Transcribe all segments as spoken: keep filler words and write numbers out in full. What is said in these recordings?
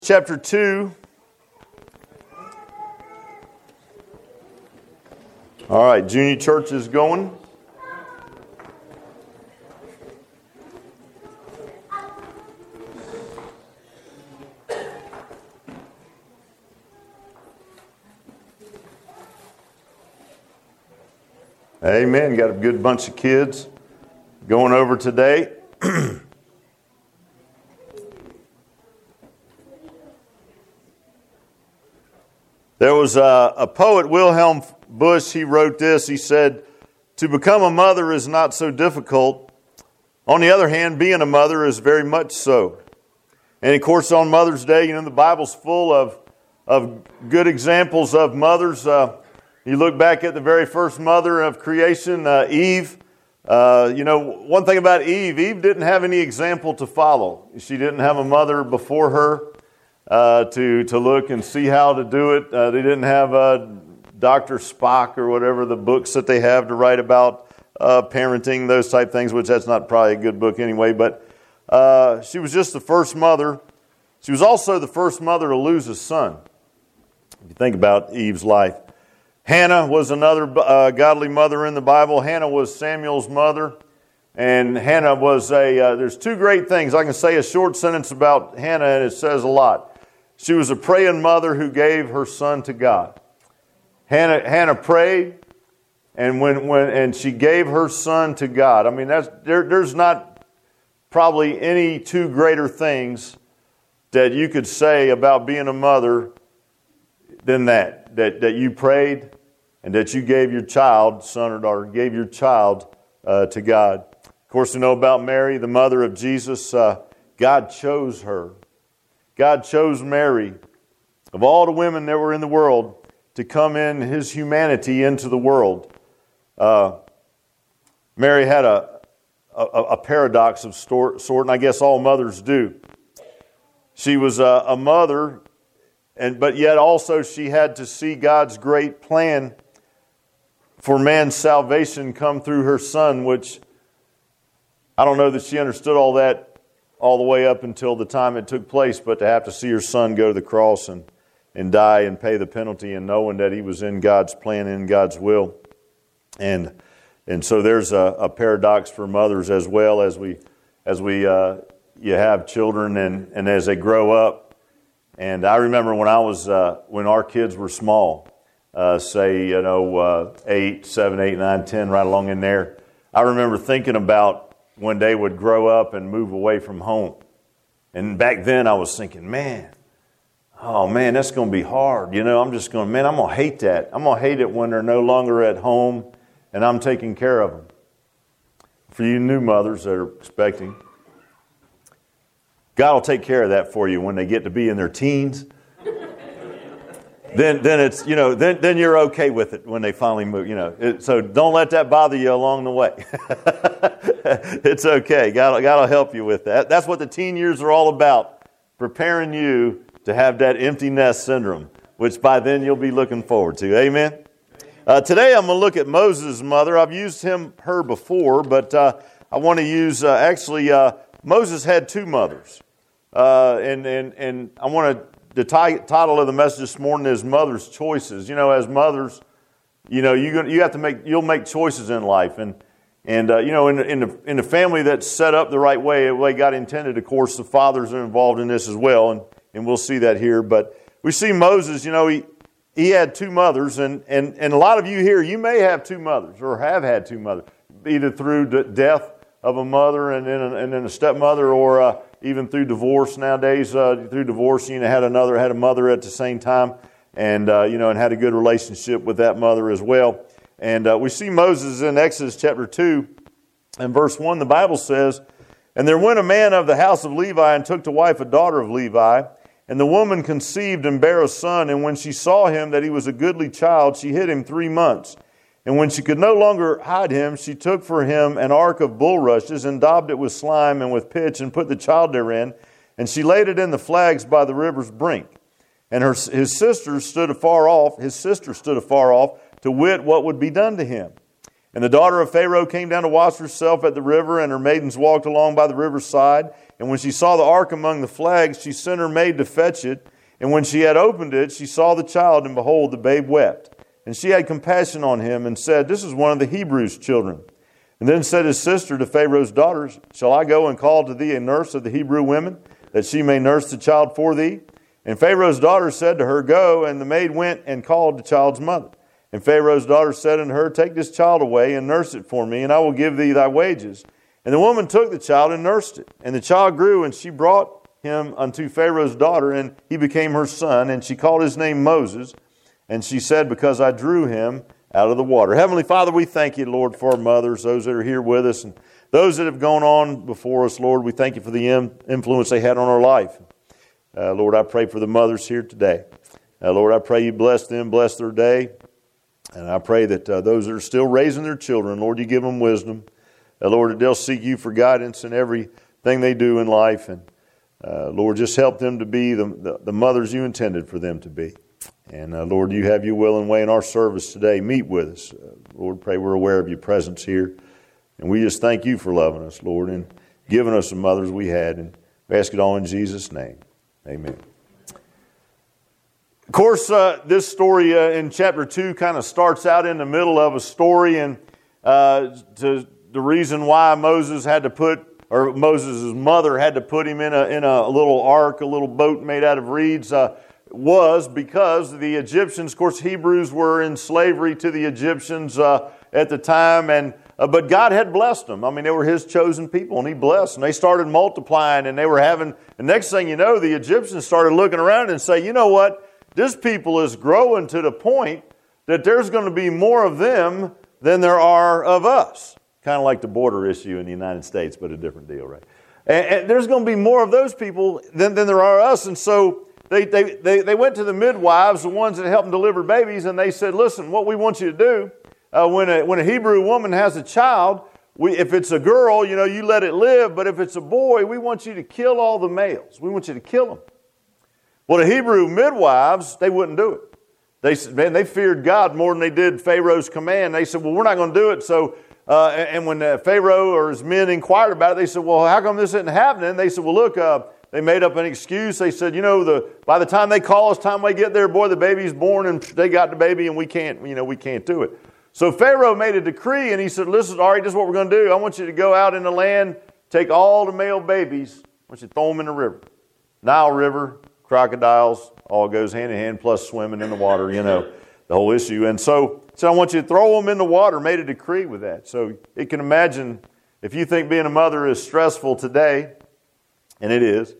Chapter two. All right, junior church is going. Amen. Got a good bunch of kids going over today. There was a, a poet, Wilhelm Busch, he wrote this. He said, "To become a mother is not so difficult. On the other hand, being a mother is very much so." And of course, on Mother's Day, you know, the Bible's full of, of good examples of mothers. Uh, you look back at the very first mother of creation, uh, Eve. Uh, you know, one thing about Eve, Eve didn't have any example to follow. She didn't have a mother before her. Uh, to to look and see how to do it. Uh, they didn't have uh, Doctor Spock or whatever the books that they have to write about uh, parenting, those type things, which that's not probably a good book anyway. But uh, she was just the first mother. She was also the first mother to lose a son. If you think about Eve's life. Hannah was another uh, godly mother in the Bible. Hannah was Samuel's mother. And Hannah was a, uh, there's two great things. I can say a short sentence about Hannah and it says a lot. She was a praying mother who gave her son to God. Hannah, Hannah prayed, and when, when and she gave her son to God. I mean, that's there, there's not probably any two greater things that you could say about being a mother than that. That that you prayed and that you gave your child, son or daughter, gave your child uh, to God. Of course, we know about Mary, the mother of Jesus. Uh, God chose her. God chose Mary, of all the women that were in the world, to come in His humanity into the world. Uh, Mary had a, a, a paradox of sort, and I guess all mothers do. She was a, a mother, and but yet also she had to see God's great plan for man's salvation come through her son, which I don't know that she understood all that all the way up until the time it took place, but to have to see her son go to the cross and, and die and pay the penalty, and knowing that he was in God's plan, in God's will. And and so there's a, a paradox for mothers as well as we as we uh, you have children and, and as they grow up. And I remember when I was uh, when our kids were small, uh, say you know uh, eight, seven, eight, nine, ten, right along in there. I remember thinking about when they would grow up and move away from home. And back then I was thinking, man, oh man, that's going to be hard. You know, I'm just going, man, I'm going to hate that. I'm going to hate it when they're no longer at home and I'm taking care of them. For you new mothers that are expecting, God will take care of that for you when they get to be in their teens. Then, then it's you know, then then you're okay with it when they finally move. You know, it, so don't let that bother you along the way. It's okay. God, God will help you with that. That's what the teen years are all about, preparing you to have that empty nest syndrome, which by then you'll be looking forward to. Amen. Uh, today I'm going to look at Moses' mother. I've used him, her before, but uh, I want to use uh, actually uh, Moses had two mothers, uh, and and and I want to. The t- title of the message this morning is Mother's Choices. You know, as mothers, you know, you you have to make you'll make choices in life, and and uh, you know, in in the in the family that's set up the right way, the way God intended. Of course, the fathers are involved in this as well, and and we'll see that here. But we see Moses. You know, he he had two mothers, and and and a lot of you here, you may have two mothers or have had two mothers, either through the death of a mother and then a, and then a stepmother, or uh, even through divorce nowadays. Uh, through divorce, you know, had another had a mother at the same time, and uh, you know, and had a good relationship with that mother as well. And uh, we see Moses in Exodus chapter two, and verse one. The Bible says, "And there went a man of the house of Levi and took to wife a daughter of Levi, and the woman conceived and bare a son. And when she saw him that he was a goodly child, she hid him three months." And when she could no longer hide him, she took for him an ark of bulrushes and daubed it with slime and with pitch and put the child therein. And she laid it in the flags by the river's brink. And her, his sisters stood afar off, his sister stood afar off to wit what would be done to him. And the daughter of Pharaoh came down to wash herself at the river, and her maidens walked along by the river's side. And when she saw the ark among the flags, she sent her maid to fetch it. And when she had opened it, she saw the child, and behold, the babe wept. And she had compassion on him and said, This is one of the Hebrews' children. And then said his sister to Pharaoh's daughters, Shall I go and call to thee a nurse of the Hebrew women, that she may nurse the child for thee? And Pharaoh's daughters said to her, Go. And the maid went and called the child's mother. And Pharaoh's daughter said unto her, Take this child away and nurse it for me, and I will give thee thy wages. And the woman took the child and nursed it. And the child grew, and she brought him unto Pharaoh's daughter, and he became her son. And she called his name Moses. And she said, Because I drew him out of the water. Heavenly Father, we thank you, Lord, for our mothers, those that are here with us, and those that have gone on before us, Lord. We thank you for the influence they had on our life. Uh, Lord, I pray for the mothers here today. Uh, Lord, I pray you bless them, bless their day. And I pray that uh, those that are still raising their children, Lord, you give them wisdom. Uh, Lord, that they'll seek you for guidance in everything they do in life. And uh, Lord, just help them to be the, the, the mothers you intended for them to be. And uh, Lord, you have your will and way in our service today. Meet with us. Uh, Lord, pray we're aware of your presence here. And we just thank you for loving us, Lord, and giving us the mothers we had. And we ask it all in Jesus' name. Amen. Of course, uh, this story uh, in chapter two kind of starts out in the middle of a story, and uh, to, the reason why Moses had to put, or Moses' mother had to put him in a in a little ark, a little boat made out of reeds, uh, was because the Egyptians, of course, Hebrews were in slavery to the Egyptians uh, at the time, and uh, but God had blessed them. I mean, they were His chosen people, and He blessed them. They started multiplying, and they were having. The next thing you know, the Egyptians started looking around and say, "You know what? This people is growing to the point that there's going to be more of them than there are of us." Kind of like the border issue in the United States, but a different deal, right? And, and there's going to be more of those people than, than there are us. And so they, they, they, they went to the midwives, the ones that help them deliver babies, and they said, listen, what we want you to do, uh, when, a, when a Hebrew woman has a child, we, if it's a girl, you know, you let it live. But if it's a boy, we want you to kill all the males. We want you to kill them. Well, the Hebrew midwives, they wouldn't do it. They said, man, they feared God more than they did Pharaoh's command. They said, well, we're not going to do it. So, uh, and when uh, Pharaoh or his men inquired about it, they said, well, how come this isn't happening? They said, well, look, uh, they made up an excuse. They said, you know, the by the time they call us, time we get there, boy, the baby's born, and they got the baby, and we can't, you know, we can't do it. So Pharaoh made a decree, and he said, listen, all right, this is what we're going to do. I want you to go out in the land, take all the male babies, I want you to throw them in the river. Nile River, crocodiles, all goes hand in hand, plus swimming in the water, you know, the whole issue. And so, so I want you to throw them in the water, made a decree with that. So you can imagine, if you think being a mother is stressful today, and it is,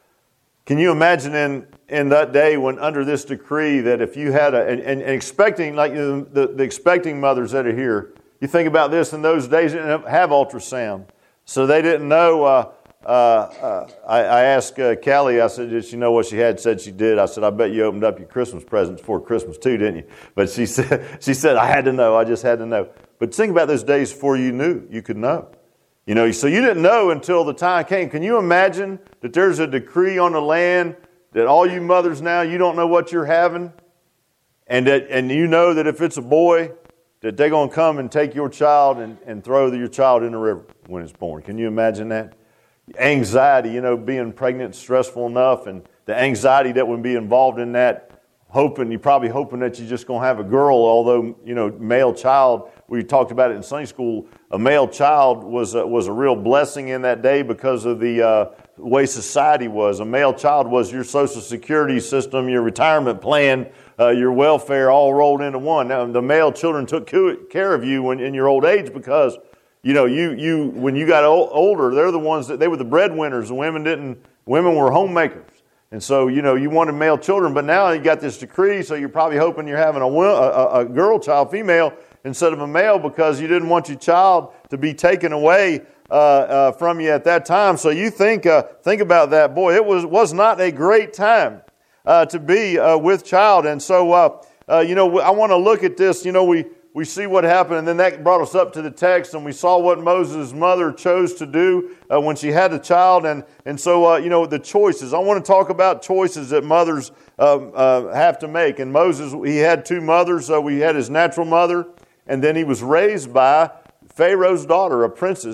can you imagine in, in that day when under this decree that if you had a, and, and expecting, like the, the, the expecting mothers that are here, you think about this, in those days they didn't have ultrasound. So they didn't know, uh, Uh, uh, I, I asked uh, Callie, I said, did she know what she had? Said she did. I said, I bet you opened up your Christmas presents before Christmas too, didn't you? But she said, she said, I had to know. I just had to know. But think about those days before you knew. You could know. You know, so you didn't know until the time came. Can you imagine that there's a decree on the land that all you mothers now, you don't know what you're having? And that, and you know that if it's a boy, that they're going to come and take your child and, and throw your child in the river when it's born. Can you imagine that? Anxiety, you know, being pregnant is stressful enough, and the anxiety that would be involved in that, hoping, you're probably hoping that you're just going to have a girl, although, you know, male child, we talked about it in Sunday school, a male child was a, was a real blessing in that day because of the uh, way society was. A male child was your Social Security system, your retirement plan, uh, your welfare all rolled into one. Now, the male children took care of you when, in your old age because You know, you you when you got old, older, they're the ones that they were the breadwinners. The women didn't. Women were homemakers, and so you know you wanted male children. But now you got this decree, so you're probably hoping you're having a, a, a girl child, female, instead of a male, because you didn't want your child to be taken away uh, uh, from you at that time. So you think uh, think about that, boy. It was was not a great time uh, to be uh, with child, and so uh, uh, you know I want to look at this. You know we. We see what happened, and then that brought us up to the text, and we saw what Moses' mother chose to do uh, when she had a child, and and so uh, you know the choices. I want to talk about choices that mothers uh, uh, have to make. And Moses, he had two mothers. So we had his natural mother, and then he was raised by Pharaoh's daughter, a princess.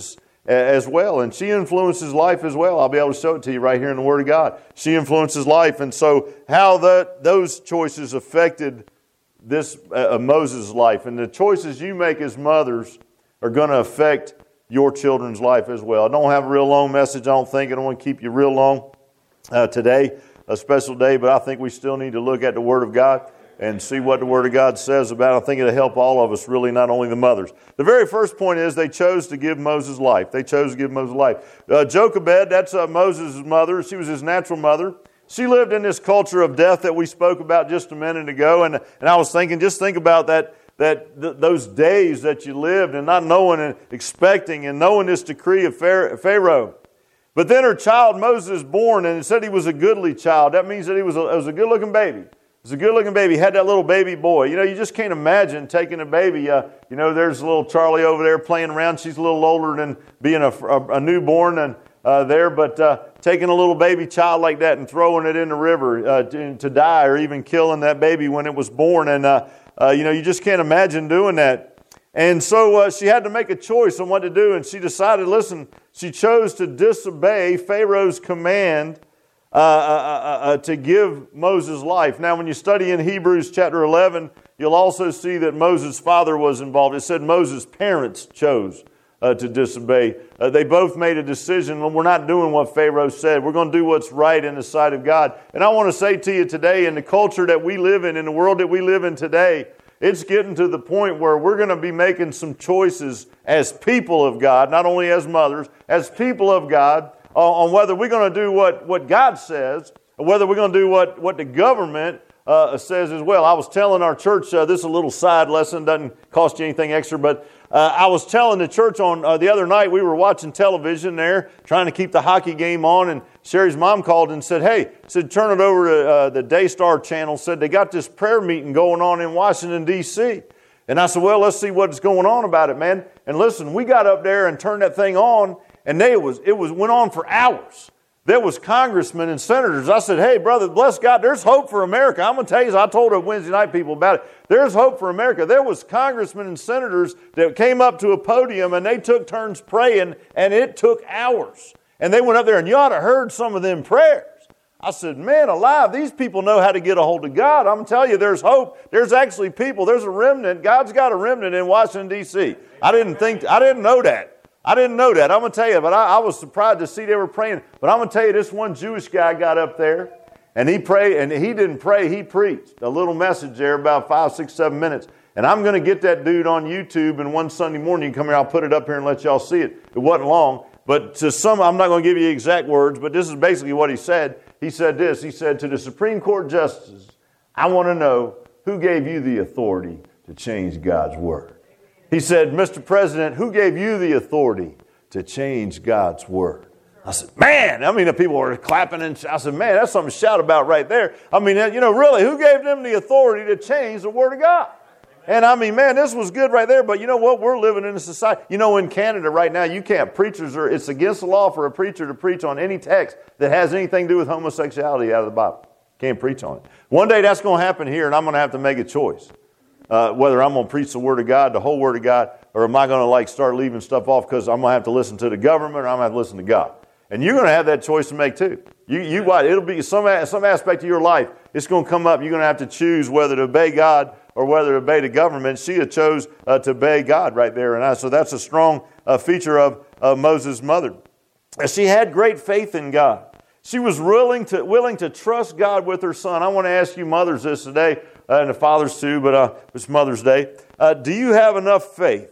as well. And she influences life as well. I'll be able to show it to you right here in the Word of God. She influences life. And so how that those choices affected this uh, Moses' life. And the choices you make as mothers are going to affect your children's life as well. I don't have a real long message, I don't think. I don't want to keep you real long uh, today, a special day, but I think we still need to look at the Word of God and see what the Word of God says about it. I think it'll help all of us, really, not only the mothers. The very first point is they chose to give Moses life. They chose to give Moses life. Uh, Jochebed, that's uh, Moses' mother. She was his natural mother. She lived in this culture of death that we spoke about just a minute ago, and, and I was thinking, just think about that, that th- those days that you lived and not knowing and expecting and knowing this decree of Pharaoh. But then her child, Moses, is born, and it said he was a goodly child. That means that he was a, it was a good-looking baby. It was a good-looking baby. He had that little baby boy. You know, you just can't imagine taking a baby. Uh, you know, there's little Charlie over there playing around. She's a little older than being a, a, a newborn and uh, there, but uh, taking a little baby child like that and throwing it in the river uh, to, to die, or even killing that baby when it was born. And, uh, uh, you know, you just can't imagine doing that. And so uh, she had to make a choice on what to do, and she decided, listen, she chose to disobey Pharaoh's command uh, uh, uh, uh, to give Moses life. Now, when you study in Hebrews chapter eleven, you'll also see that Moses' father was involved. It said Moses' parents chose uh, to disobey. Uh, they both made a decision, well, we're not doing what Pharaoh said. We're going to do what's right in the sight of God. And I want to say to you today, in the culture that we live in, in the world that we live in today, it's getting to the point where we're going to be making some choices as people of God, not only as mothers, as people of God, uh, on whether we're going to do what, what God says, or whether we're going to do what, what the government uh, says as well. I was telling our church, uh, this is a little side lesson, doesn't cost you anything extra, but uh, I was telling the church on uh, the other night, we were watching television there, trying to keep the hockey game on, and Sherry's mom called and said, hey, said turn it over to uh, the Daystar channel, said they got this prayer meeting going on in Washington, D C And I said, well, let's see what's going on about it, man. And listen, we got up there and turned that thing on, and they was it was went on for hours. There was congressmen and senators. I said, hey, brother, bless God, there's hope for America. I'm going to tell you, I told the Wednesday night people about it. There's hope for America. There was congressmen and senators that came up to a podium, and they took turns praying, and it took hours. And they went up there, and you ought to have heard some of them prayers. I said, man alive, these people know how to get a hold of God. I'm telling you, there's hope. There's actually people. There's a remnant. God's got a remnant in Washington, D C I didn't think, I didn't know that. I didn't know that. I'm going to tell you, but I, I was surprised to see they were praying. But I'm going to tell you, this one Jewish guy got up there, and he prayed, and he didn't pray, he preached a little message there, about five, six, seven minutes. And I'm going to get that dude on YouTube, and one Sunday morning you can come here, I'll put it up here and let y'all see it. It wasn't long. But to some, I'm not going to give you exact words, but this is basically what he said. He said this, he said, to the Supreme Court justices, I want to know who gave you the authority to change God's word. He said, Mister President, who gave you the authority to change God's word? I said, man, I mean, the people were clapping, and I said, man, that's something to shout about right there. I mean, you know, really, who gave them the authority to change the word of God? And I mean, man, this was good right there. But you know what? We're living in a society. You know, in Canada right now, you can't, preachers are, it's against the law for a preacher to preach on any text that has anything to do with homosexuality out of the Bible. Can't preach on it. One day that's going to happen here, and I'm going to have to make a choice. Uh, whether I'm going to preach the Word of God, the whole Word of God, or am I going to like start leaving stuff off because I'm going to have to listen to the government, or I'm going to have to listen to God. And you're going to have that choice to make too. You, you, what? It'll be some some aspect of your life. It's going to come up. You're going to have to choose whether to obey God or whether to obey the government. She had chose uh, to obey God right there, and I, so that's a strong uh, feature of uh, Moses' mother. She had great faith in God. She was willing to willing to trust God with her son. I want to ask you mothers this today, uh, and the fathers too, but uh, it's Mother's Day. Uh, do you have enough faith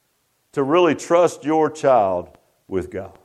to really trust your child with God?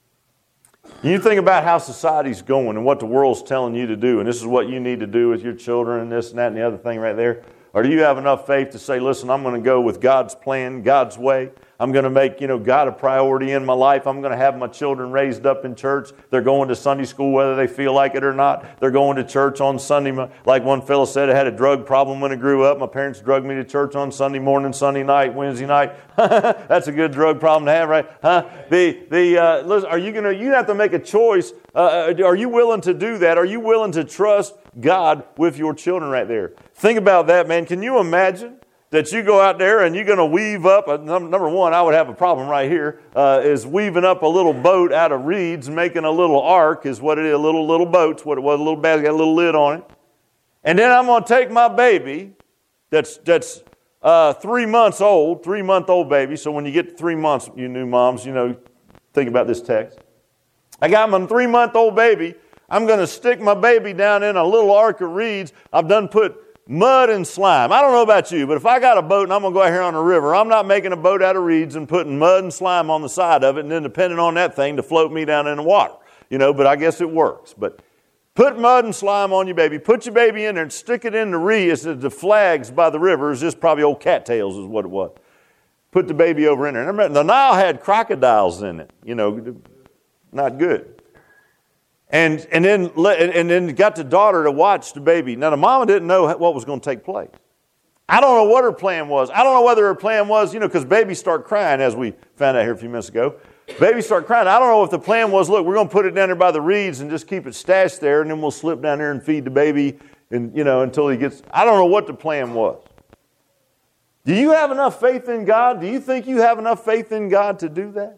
You think about how society's going and what the world's telling you to do, and this is what you need to do with your children and this and that and the other thing right there. Or do you have enough faith to say, listen, I'm going to go with God's plan, God's way. I'm going to make, you know, God a priority in my life. I'm going to have my children raised up in church. They're going to Sunday school whether they feel like it or not. They're going to church on Sunday. Like one fellow said, I had a drug problem when I grew up. My parents drugged me to church on Sunday morning, Sunday night, Wednesday night. That's a good drug problem to have, right? Huh? The the uh, listen, are you going to? You have to make a choice. Uh, are you willing to do that? Are you willing to trust God with your children right there? Think about that, man. Can you imagine that you go out there and you're going to weave up, a, number one, I would have a problem right here, uh, is weaving up a little boat out of reeds and making a little ark is what it is, a little, little boat's what it was, a little basket, got a little lid on it. And then I'm going to take my baby that's that's uh, three months old, three-month-old baby. So when you get to three months, you new moms, you know, think about this text. I got my three-month-old baby. I'm going to stick my baby down in a little ark of reeds. I've done put mud and slime. I don't know about you, but if I got a boat and I'm going to go out here on a river, I'm not making a boat out of reeds and putting mud and slime on the side of it and then depending on that thing to float me down in the water. You know, but I guess it works. But put mud and slime on your baby. Put your baby in there and stick it in the reeds, the flags by the river. It's just probably old cattails is what it was. Put the baby over in there. And I remember the Nile had crocodiles in it. You know, not good. And and then and then got the daughter to watch the baby. Now the mama didn't know what was going to take place. I don't know what her plan was. I don't know whether her plan was, you know, because babies start crying, as we found out here a few minutes ago. Babies start crying. I don't know if the plan was, look, we're going to put it down there by the reeds and just keep it stashed there, and then we'll slip down there and feed the baby, and you know, until he gets. I don't know what the plan was. Do you have enough faith in God? Do you think you have enough faith in God to do that?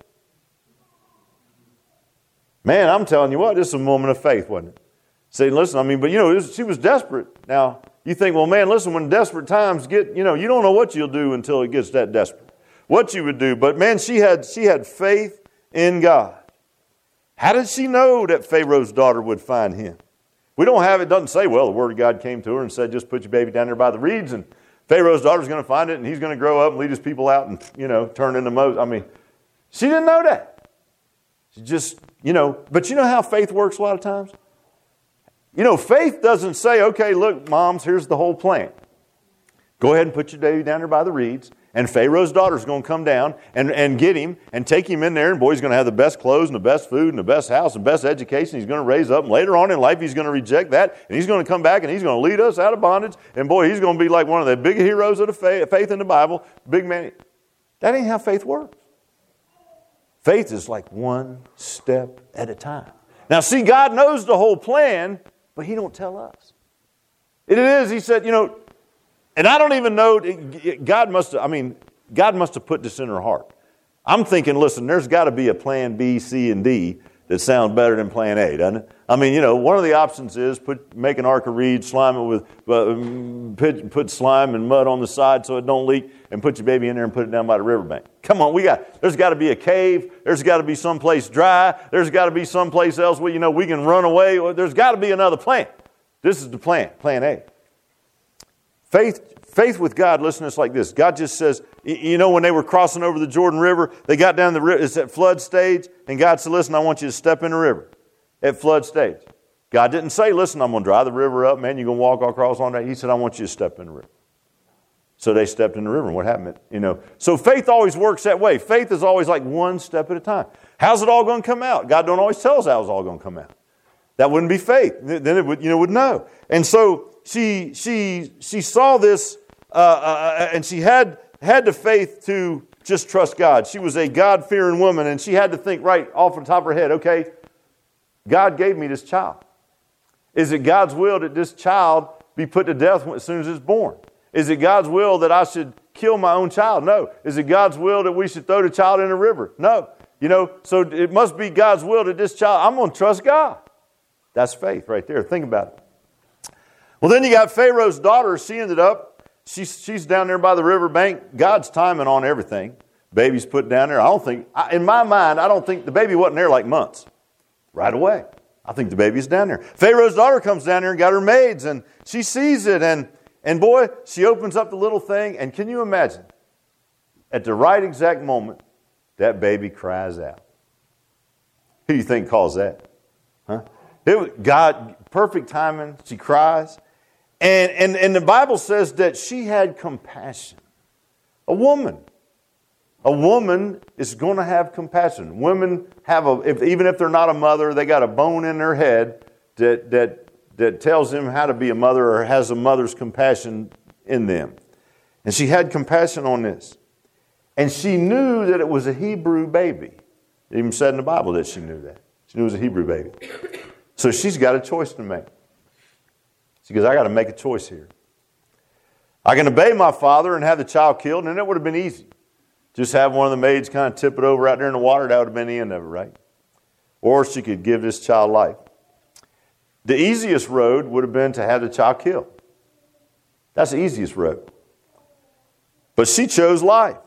Man, I'm telling you what, this is a moment of faith, wasn't it? Saying, listen, I mean, but you know, was, she was desperate. Now, you think, well, man, listen, when desperate times get, you know, you don't know what you'll do until it gets that desperate. What you would do. But man, she had she had faith in God. How did she know that Pharaoh's daughter would find him? We don't have, it doesn't say, well, the word of God came to her and said, just put your baby down there by the reeds and Pharaoh's daughter's going to find it and he's going to grow up and lead his people out and, you know, turn into Moses. I mean, she didn't know that. She just, you know, but you know how faith works a lot of times? You know, faith doesn't say, okay, look, moms, here's the whole plan. Go ahead and put your baby down there by the reeds, and Pharaoh's daughter's going to come down and, and get him and take him in there, and boy, he's going to have the best clothes and the best food and the best house and best education. He's going to raise up, and later on in life, he's going to reject that, and he's going to come back, and he's going to lead us out of bondage, and boy, he's going to be like one of the big heroes of the faith, faith in the Bible, big man. That ain't how faith works. Faith is like one step at a time. Now, see, God knows the whole plan, but He don't tell us. It is, He said, you know, and I don't even know, God must have, I mean, God must have put this in her heart. I'm thinking, listen, there's got to be a plan B, C, and D that sounds better than plan A, doesn't it? I mean, you know, one of the options is put make an ark of reeds, slime it with, uh, put, put slime and mud on the side so it don't leak, and put your baby in there and put it down by the riverbank. Come on, we got, there's got to be a cave. There's got to be someplace dry. There's got to be someplace else where, you know, we can run away. There's got to be another plan. This is the plan, plan A. Faith, faith with God, listen to this like this. God just says, you know, when they were crossing over the Jordan River, they got down the river, it's at flood stage, and God said, listen, I want you to step in the river at flood stage. God didn't say, listen, I'm going to dry the river up, man, you're going to walk across on that. He said, I want you to step in the river. So they stepped in the river, and what happened? You know, so faith always works that way. Faith is always like one step at a time. How's it all going to come out? God don't always tell us how it's all going to come out. That wouldn't be faith. Then it would, you know, would know. And so she she she saw this, uh, uh, and she had had the faith to just trust God. She was a God-fearing woman, and she had to think right off the top of her head, okay, God gave me this child. Is it God's will that this child be put to death as soon as it's born? Is it God's will that I should kill my own child? No. Is it God's will that we should throw the child in a river? No. You know, so it must be God's will that this child, I'm going to trust God. That's faith right there. Think about it. Well, then you got Pharaoh's daughter. She ended up, she's, she's down there by the riverbank. God's timing on everything. Baby's put down there. I don't think, in my mind, I don't think the baby wasn't there like months. Right away. I think the baby's down there. Pharaoh's daughter comes down there and got her maids, and she sees it, and And boy, she opens up the little thing, and can you imagine? At the right exact moment, that baby cries out. Who do you think caused that? Huh? It was God, perfect timing, she cries. And, and, and the Bible says that she had compassion. A woman. A woman is going to have compassion. Women have a, if, even if they're not a mother, they got a bone in their head that that that tells them how to be a mother or has a mother's compassion in them. And she had compassion on this. And she knew that it was a Hebrew baby. It even said in the Bible that she knew that. She knew it was a Hebrew baby. So she's got a choice to make. She goes, I got to make a choice here. I can obey my father and have the child killed, and it would have been easy. Just have one of the maids kind of tip it over out there in the water. That would have been the end of it, right? Or she could give this child life. The easiest road would have been to have the child killed. That's the easiest road. But she chose life.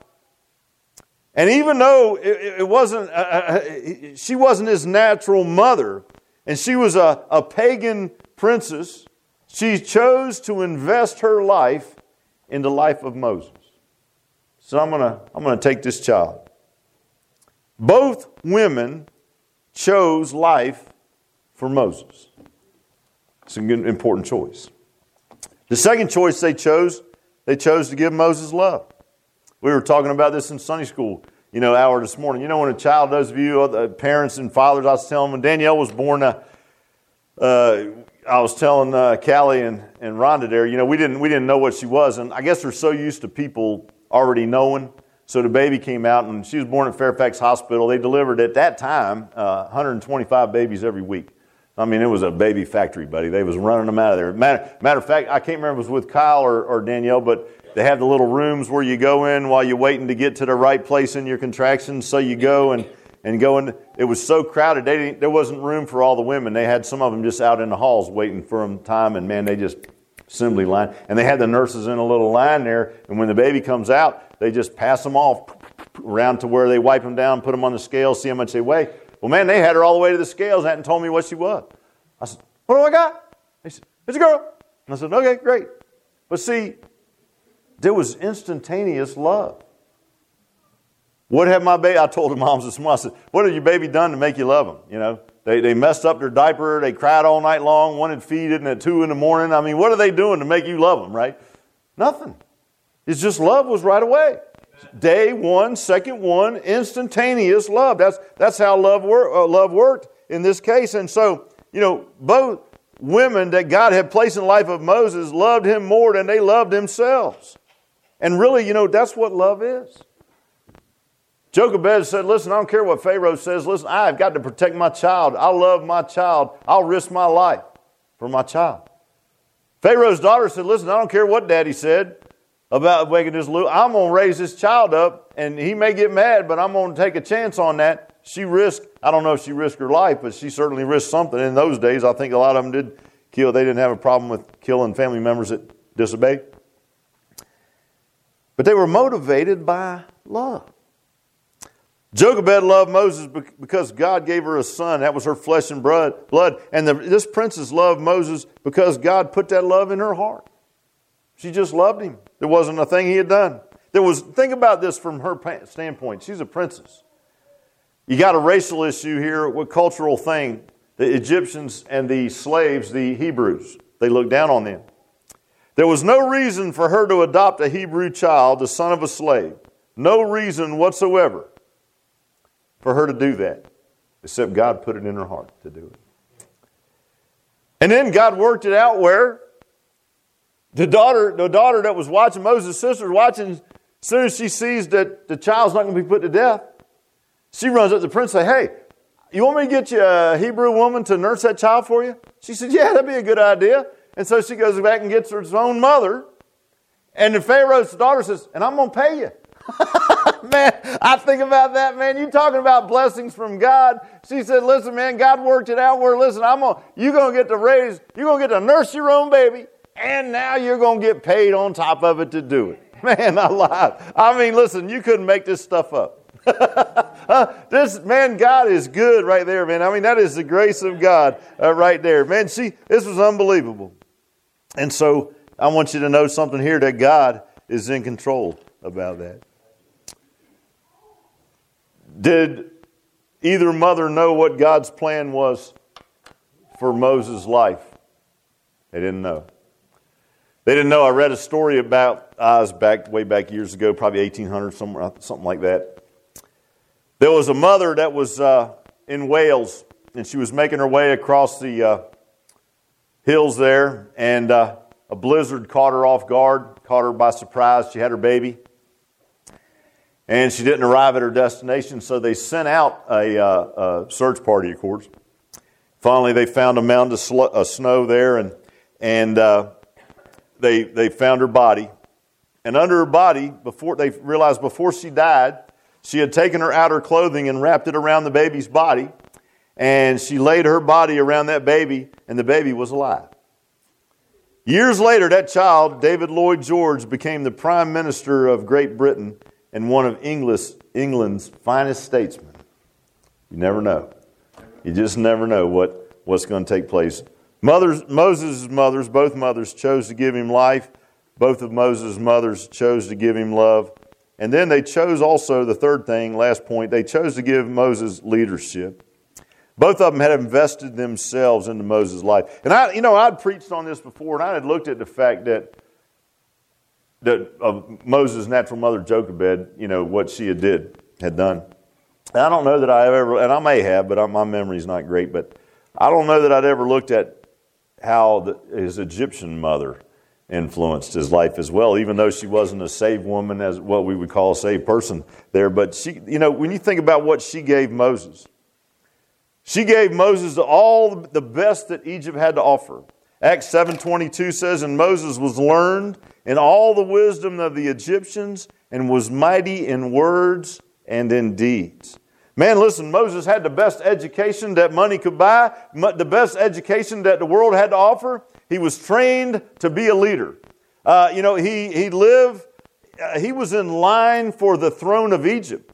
And even though it, it wasn't, uh, she wasn't his natural mother, and she was a, a pagan princess, she chose to invest her life in the life of Moses. So I'm gonna, I'm gonna take this child. Both women chose life for Moses. It's an important choice. The second choice they chose, they chose to give Moses love. We were talking about this in Sunday school, you know, hour this morning. You know, when a child does view other parents and fathers, I was telling when Danielle was born, uh, uh, I was telling uh, Callie and, and Rhonda there, you know, we didn't we didn't know what she was, and I guess they're so used to people already knowing. So the baby came out, and she was born at Fairfax Hospital. They delivered at that time uh, one hundred twenty-five babies every week. I mean, it was a baby factory, buddy. They was running them out of there. Matter, matter of fact, I can't remember if it was with Kyle or, or Danielle, but they have the little rooms where you go in while you're waiting to get to the right place in your contractions. So you go and, and go in. It was so crowded, they didn't, there wasn't room for all the women. They had some of them just out in the halls waiting for them time, and man, they just assembly line. And they had the nurses in a little line there, and when the baby comes out, they just pass them off around to where they wipe them down, put them on the scale, see how much they weigh. Well, man, they had her all the way to the scales and hadn't told me what she was. I said, what do I got? They said, it's a girl. And I said, okay, great. But see, there was instantaneous love. What have my baby, I told the moms this morning, I said, what have your baby done to make you love them? You know, they, they messed up their diaper, they cried all night long, wanted feeding at two in the morning. I mean, what are they doing to make you love them, right? Nothing. It's just love was right away. Day one, second one, instantaneous love. That's that's how love, wor- uh, love worked in this case. And so, you know, both women that God had placed in the life of Moses loved him more than they loved themselves. And really, you know, that's what love is. Jochebed said, listen, I don't care what Pharaoh says. Listen, I've got to protect my child. I love my child. I'll risk my life for my child. Pharaoh's daughter said, listen, I don't care what daddy said about making this little, I'm going to raise this child up, and he may get mad, but I'm going to take a chance on that. She risked, I don't know if she risked her life, but she certainly risked something. In those days, I think a lot of them did kill. They didn't have a problem with killing family members that disobeyed. But they were motivated by love. Jochebed loved Moses because God gave her a son. That was her flesh and blood. And the, this princess loved Moses because God put that love in her heart. She just loved him. There wasn't a thing he had done. There was. Think about this from her standpoint. She's a princess. You got a racial issue here, a cultural thing. The Egyptians and the slaves, the Hebrews, they looked down on them. There was no reason for her to adopt a Hebrew child, the son of a slave. No reason whatsoever for her to do that, except God put it in her heart to do it. And then God worked it out where the daughter, the daughter that was watching, Moses' sister watching, as soon as she sees that the child's not going to be put to death, she runs up to the prince and says, hey, you want me to get you a Hebrew woman to nurse that child for you? She said, yeah, that'd be a good idea. And so she goes back and gets her own mother. And the Pharaoh's daughter says, and I'm going to pay you. Man, I think about that, man. You talking about blessings from God. She said, listen, man, God worked it out where, listen, I'm gonna, you're going to get to raise, you're going to get to nurse your own baby, and now you're going to get paid on top of it to do it. Man, I lied. I mean, listen, you couldn't make this stuff up. This, man, God is good right there, man. I mean, that is the grace of God uh, right there. Man, see, this was unbelievable. And so I want you to know something here, that God is in control about that. Did either mother know what God's plan was for Moses' life? They didn't know. They didn't know. I read a story about, I was back way back years ago, probably eighteen hundred, somewhere, something like that. There was a mother that was uh, in Wales, and she was making her way across the uh, hills there, and uh, a blizzard caught her off guard, caught her by surprise. She had her baby, and she didn't arrive at her destination, so they sent out a, uh, a search party, of course. Finally, they found a mountain of sl- uh, snow there, and and uh, they they found her body, And under her body, before they realized before she died, she had taken her outer clothing and wrapped it around the baby's body. And she laid her body around that baby, and the baby was alive. Years later, that child, David Lloyd George, became the Prime Minister of Great Britain and one of English, England's finest statesmen. You never know. You just never know what, what's going to take place. Mothers, Moses' mothers, both mothers, chose to give him life. Both of Moses' mothers chose to give him love. And then they chose also, the third thing, last point, they chose to give Moses leadership. Both of them had invested themselves into Moses' life. And I, you know, I'd preached on this before, and I had looked at the fact that that of Moses' natural mother Jochebed, you know, what she had did, had done. And I don't know that I ever, and I may have, but my memory's not great, but I don't know that I'd ever looked at how the, his Egyptian mother influenced his life as well, even though she wasn't a saved woman, as what we would call a saved person there. But she, you know, when you think about what she gave Moses, she gave Moses all the best that Egypt had to offer. Acts seven twenty-two says, and Moses was learned in all the wisdom of the Egyptians and was mighty in words and in deeds. Man, listen, Moses had the best education that money could buy, the best education that the world had to offer. He was trained to be a leader. Uh, you know, he, he lived, uh, he was in line for the throne of Egypt.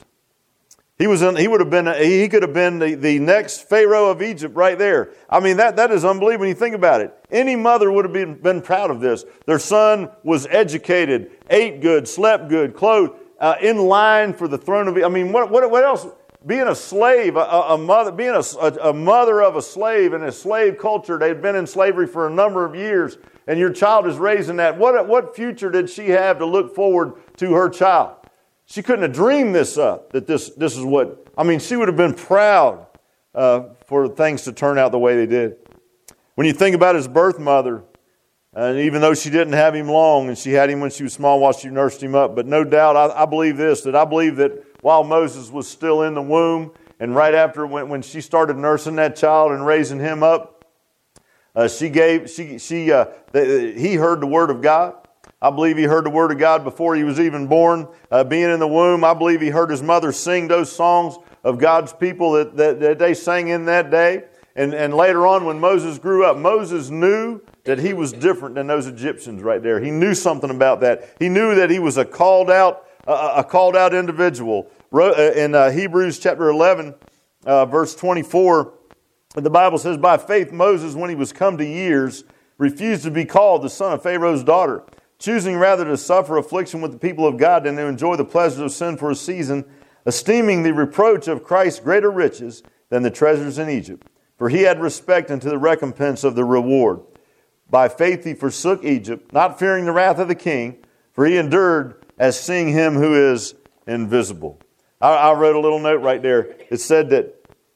He was in, he would have been, he could have been the, the next Pharaoh of Egypt right there. I mean, that, that is unbelievable when you think about it. Any mother would have been, been proud of this. Their son was educated, ate good, slept good, clothed, uh, in line for the throne of Egypt. I mean, what, what, what else? Being a slave, a, a mother, being a, a, a mother of a slave in a slave culture, they'd been in slavery for a number of years, and your child is raised in that. What, what future did she have to look forward to her child? She couldn't have dreamed this up, that this, this is what, I mean, she would have been proud uh, for things to turn out the way they did. When you think about his birth mother, and even though she didn't have him long, and she had him when she was small while she nursed him up, but no doubt, I, I believe this, that I believe that while Moses was still in the womb, and right after when, when she started nursing that child and raising him up, uh, she gave, she, she, uh, the, he heard the word of God. I believe he heard the word of God before he was even born. Uh, being in the womb, I believe he heard his mother sing those songs of God's people that, that, that they sang in that day. And, and later on, when Moses grew up, Moses knew that he was different than those Egyptians right there. He knew something about that. He knew that he was a called out, uh, a called out individual. In uh, Hebrews chapter eleven, uh, verse twenty-four, the Bible says, by faith Moses, when he was come to years, refused to be called the son of Pharaoh's daughter, choosing rather to suffer affliction with the people of God than to enjoy the pleasures of sin for a season, esteeming the reproach of Christ greater riches than the treasures in Egypt. For he had respect unto the recompense of the reward. By faith he forsook Egypt, not fearing the wrath of the king, for he endured as seeing him who is invisible. I, I wrote a little note right there. It said that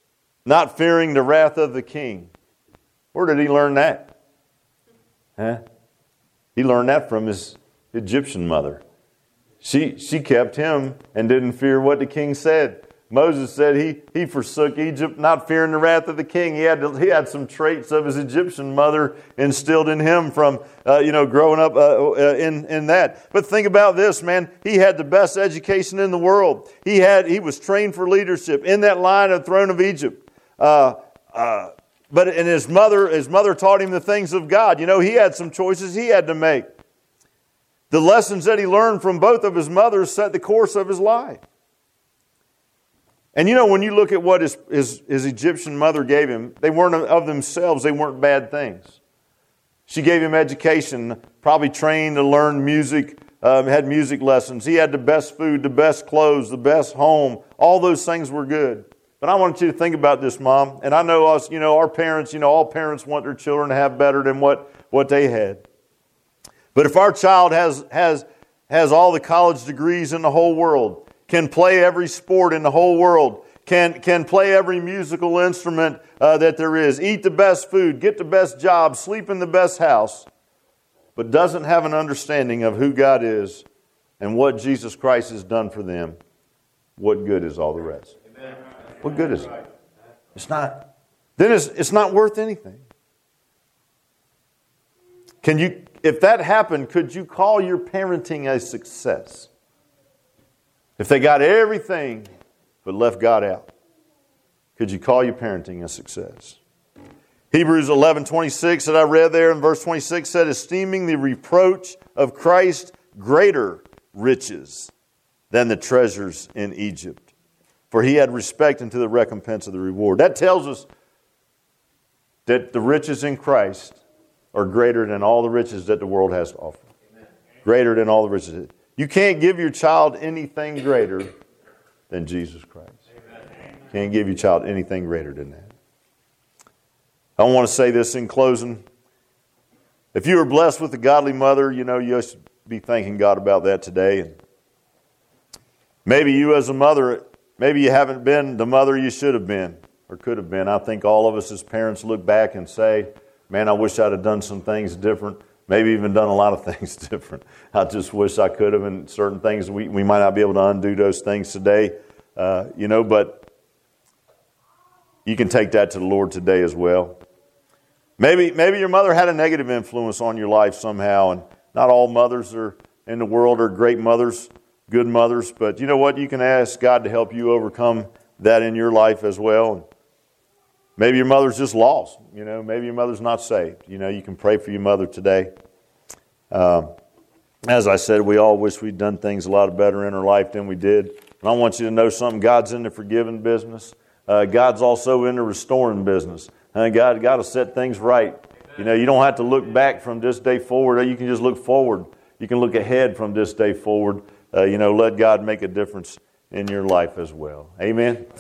not fearing the wrath of the king. Where did he learn that? Huh? He learned that from his Egyptian mother. She, she kept him and didn't fear what the king said. Moses said he, he forsook Egypt, not fearing the wrath of the king. He had, to, he had some traits of his Egyptian mother instilled in him from, uh, you know, growing up uh, uh, in, in that. But think about this, man. He had the best education in the world. He had he was trained for leadership in that line of throne of Egypt. Uh, uh, but and his mother, his mother taught him the things of God. You know, he had some choices he had to make. The lessons that he learned from both of his mothers set the course of his life. And you know, when you look at what his, his, his Egyptian mother gave him, they weren't of themselves, they weren't bad things. She gave him education, probably trained to learn music, um, had music lessons. He had the best food, the best clothes, the best home. All those things were good. But I want you to think about this, Mom. And I know us, you know, our parents, you know, all parents want their children to have better than what, what they had. But if our child has, has, has all the college degrees in the whole world, can play every sport in the whole world, can, can play every musical instrument uh, that there is, eat the best food, get the best job, sleep in the best house, but doesn't have an understanding of who God is and what Jesus Christ has done for them, what good is all the rest? Amen. What good is it? It's not. Then it's, it's not worth anything. Can you, if that happened, could you call your parenting a success? If they got everything but left God out, could you call your parenting a success? Hebrews eleven twenty-six that I read there in verse twenty-six said, esteeming the reproach of Christ greater riches than the treasures in Egypt, for he had respect unto the recompense of the reward. That tells us that the riches in Christ are greater than all the riches that the world has to offer. Amen. Greater than all the riches. You can't give your child anything greater than Jesus Christ. Amen. You can't give your child anything greater than that. I want to say this in closing. If you were blessed with a godly mother, you know, you should be thanking God about that today. And maybe you as a mother, maybe you haven't been the mother you should have been or could have been. I think all of us as parents look back and say, man, I wish I'd have done some things different. Maybe even done a lot of things different. I just wish I could have, and certain things we, we might not be able to undo those things today. Uh, you know, but you can take that to the Lord today as well. Maybe maybe your mother had a negative influence on your life somehow, and not all mothers are in the world are great mothers, good mothers, but you know what? You can ask God to help you overcome that in your life as well. And maybe your mother's just lost. You know, maybe your mother's not saved. You know, you can pray for your mother today. Um, as I said, we all wish we'd done things a lot better in our life than we did. And I want you to know something. God's in the forgiving business. Uh, God's also in the restoring business. And God got to set things right. Amen. You know, you don't have to look back from this day forward. You can just look forward. You can look ahead from this day forward. Uh, you know, let God make a difference in your life as well. Amen.